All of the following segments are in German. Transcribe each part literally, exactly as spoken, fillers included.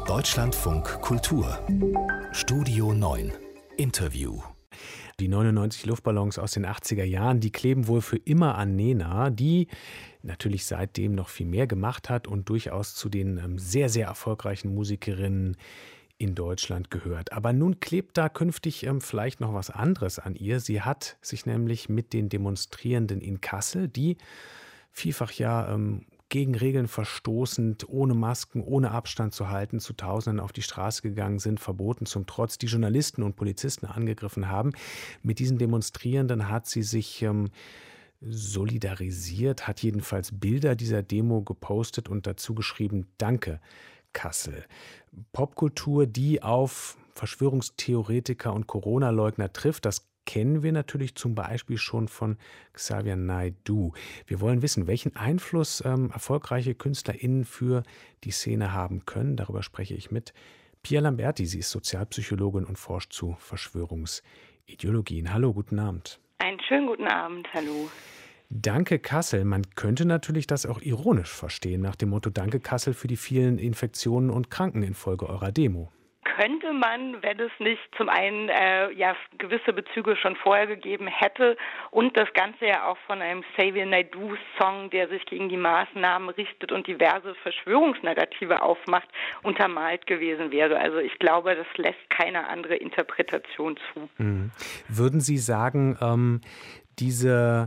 Deutschlandfunk Kultur Studio neun Interview. Die neunundneunzig Luftballons aus den achtziger Jahren, die kleben wohl für immer an Nena, die natürlich seitdem noch viel mehr gemacht hat und durchaus zu den ähm, sehr, sehr erfolgreichen Musikerinnen in Deutschland gehört. Aber nun klebt da künftig ähm, vielleicht noch was anderes an ihr. Sie hat sich nämlich mit den Demonstrierenden in Kassel, die vielfach ja ähm, gegen Regeln verstoßend, ohne Masken, ohne Abstand zu halten, zu Tausenden auf die Straße gegangen sind, verboten zum Trotz, die Journalisten und Polizisten angegriffen haben. Mit diesen Demonstrierenden hat sie sich ähm, solidarisiert, hat jedenfalls Bilder dieser Demo gepostet und dazu geschrieben: Danke, Kassel. Popkultur, die auf Verschwörungstheoretiker und Corona-Leugner trifft, das kennen wir natürlich zum Beispiel schon von Xavier Naidoo. Wir wollen wissen, welchen Einfluss ähm, erfolgreiche KünstlerInnen für die Szene haben können. Darüber spreche ich mit Pia Lamberti. Sie ist Sozialpsychologin und forscht zu Verschwörungsideologien. Hallo, guten Abend. Einen schönen guten Abend, hallo. Danke, Kassel. Man könnte natürlich das auch ironisch verstehen, nach dem Motto: Danke, Kassel, für die vielen Infektionen und Kranken infolge eurer Demo. Könnte man, wenn es nicht zum einen äh, ja gewisse Bezüge schon vorher gegeben hätte und das Ganze ja auch von einem Xavier Naidoo-Song, der sich gegen die Maßnahmen richtet und diverse Verschwörungsnarrative aufmacht, untermalt gewesen wäre. Also ich glaube, das lässt keine andere Interpretation zu. Mhm. Würden Sie sagen, ähm, diese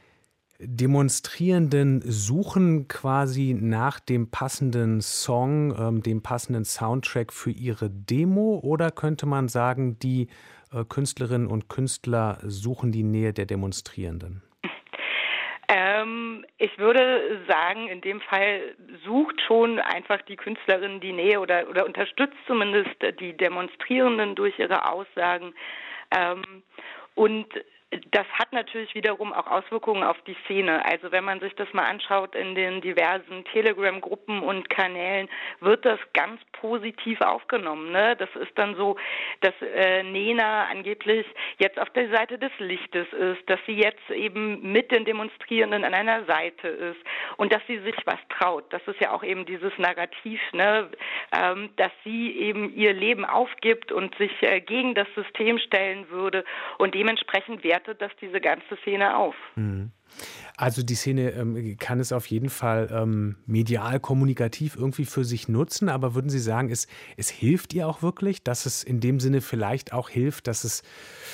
Demonstrierenden suchen quasi nach dem passenden Song, ähm, dem passenden Soundtrack für ihre Demo, oder könnte man sagen, die äh, Künstlerinnen und Künstler suchen die Nähe der Demonstrierenden? Ähm, ich würde sagen, in dem Fall sucht schon einfach die Künstlerin die Nähe oder, oder unterstützt zumindest die Demonstrierenden durch ihre Aussagen. Ähm, und das hat natürlich wiederum auch Auswirkungen auf die Szene. Also wenn man sich das mal anschaut in den diversen Telegram-Gruppen und Kanälen, wird das ganz positiv aufgenommen. Ne? Das ist dann so, dass äh, Nena angeblich jetzt auf der Seite des Lichtes ist, dass sie jetzt eben mit den Demonstrierenden an einer Seite ist und dass sie sich was traut. Das ist ja auch eben dieses Narrativ, ne? ähm, dass sie eben ihr Leben aufgibt und sich äh, gegen das System stellen würde, und dementsprechend wertet das diese ganze Szene auf. Also die Szene ähm, kann es auf jeden Fall ähm, medial, kommunikativ irgendwie für sich nutzen, aber würden Sie sagen, es, es hilft ihr auch wirklich, dass es in dem Sinne vielleicht auch hilft, dass es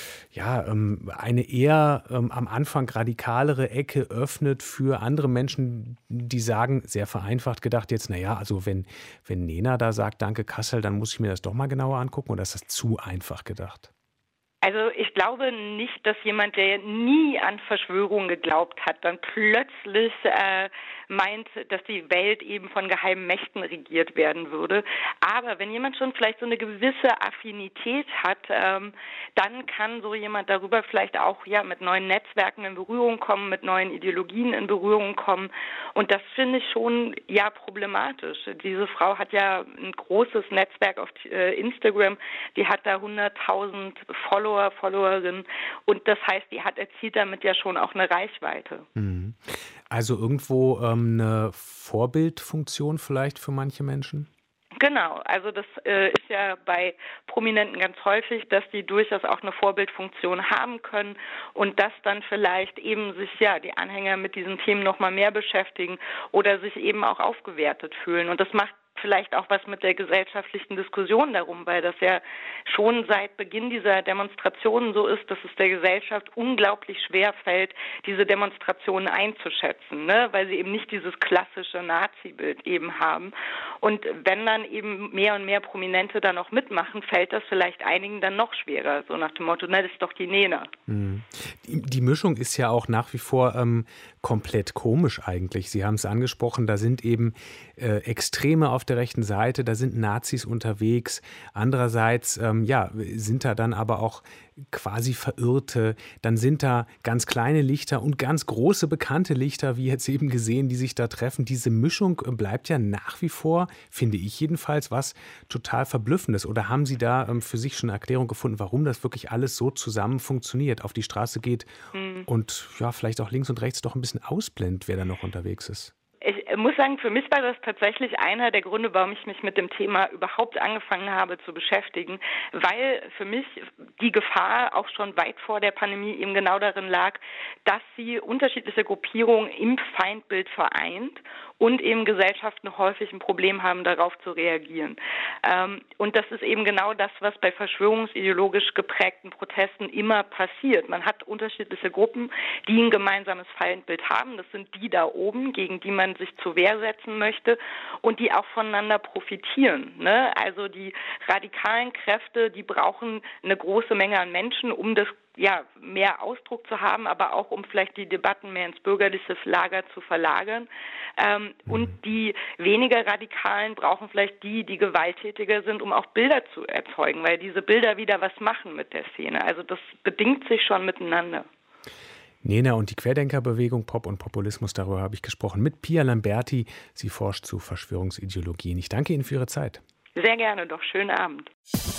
ja ähm, eine eher ähm, am Anfang radikalere Ecke öffnet für andere Menschen, die sagen, sehr vereinfacht gedacht jetzt, naja, also wenn, wenn Nena da sagt, danke Kassel, dann muss ich mir das doch mal genauer angucken, oder ist das zu einfach gedacht? Also ich glaube nicht, dass jemand, der nie an Verschwörungen geglaubt hat, dann plötzlich äh, meint, dass die Welt eben von geheimen Mächten regiert werden würde. Aber wenn jemand schon vielleicht so eine gewisse Affinität hat, ähm, dann kann so jemand darüber vielleicht auch ja mit neuen Netzwerken in Berührung kommen, mit neuen Ideologien in Berührung kommen. Und das finde ich schon ja problematisch. Diese Frau hat ja ein großes Netzwerk auf äh, Instagram, die hat da hunderttausend Follower, Followerinnen, und das heißt, die hat erzielt damit ja schon auch eine Reichweite. Also irgendwo ähm, eine Vorbildfunktion vielleicht für manche Menschen? Genau, also das äh, ist ja bei Prominenten ganz häufig, dass die durchaus auch eine Vorbildfunktion haben können und dass dann vielleicht eben sich ja die Anhänger mit diesen Themen noch mal mehr beschäftigen oder sich eben auch aufgewertet fühlen, und das macht vielleicht auch was mit der gesellschaftlichen Diskussion darum, weil das ja schon seit Beginn dieser Demonstrationen so ist, dass es der Gesellschaft unglaublich schwer fällt, diese Demonstrationen einzuschätzen, ne? Weil sie eben nicht dieses klassische Nazi-Bild eben haben. Und wenn dann eben mehr und mehr Prominente da noch mitmachen, fällt das vielleicht einigen dann noch schwerer, so nach dem Motto, na, das ist doch die Nena. Mhm. Die, die Mischung ist ja auch nach wie vor ähm, komplett komisch eigentlich. Sie haben es angesprochen, da sind eben äh, Extreme auf der rechten Seite, da sind Nazis unterwegs. Andererseits ähm, ja, sind da dann aber auch quasi Verirrte. Dann sind da ganz kleine Lichter und ganz große bekannte Lichter, wie jetzt eben gesehen, die sich da treffen. Diese Mischung bleibt ja nach wie vor, finde ich jedenfalls, was total Verblüffendes. Oder haben Sie da ähm, für sich schon eine Erklärung gefunden, warum das wirklich alles so zusammen funktioniert, auf die Straße geht mhm. und ja, vielleicht auch links und rechts doch ein bisschen ausblendet, wer da noch unterwegs ist? Ich, ich muss sagen, für mich war das tatsächlich einer der Gründe, warum ich mich mit dem Thema überhaupt angefangen habe zu beschäftigen, weil für mich die Gefahr auch schon weit vor der Pandemie eben genau darin lag, dass sie unterschiedliche Gruppierungen im Feindbild vereint und eben Gesellschaften häufig ein Problem haben, darauf zu reagieren. Ähm, und das ist eben genau das, was bei verschwörungsideologisch geprägten Protesten immer passiert. Man hat unterschiedliche Gruppen, die ein gemeinsames Feindbild haben. Das sind die da oben, gegen die man sich zur Wehr setzen möchte und die auch voneinander profitieren. Ne? Also die radikalen Kräfte, die brauchen eine große Menge an Menschen, um das ja, mehr Ausdruck zu haben, aber auch um vielleicht die Debatten mehr ins bürgerliche Lager zu verlagern. Ähm, mhm. Und die weniger Radikalen brauchen vielleicht die, die gewalttätiger sind, um auch Bilder zu erzeugen, weil diese Bilder wieder was machen mit der Szene. Also das bedingt sich schon miteinander. Nena und die Querdenkerbewegung, Pop und Populismus, darüber habe ich gesprochen mit Pia Lamberti. Sie forscht zu Verschwörungsideologien. Ich danke Ihnen für Ihre Zeit. Sehr gerne, doch schönen Abend.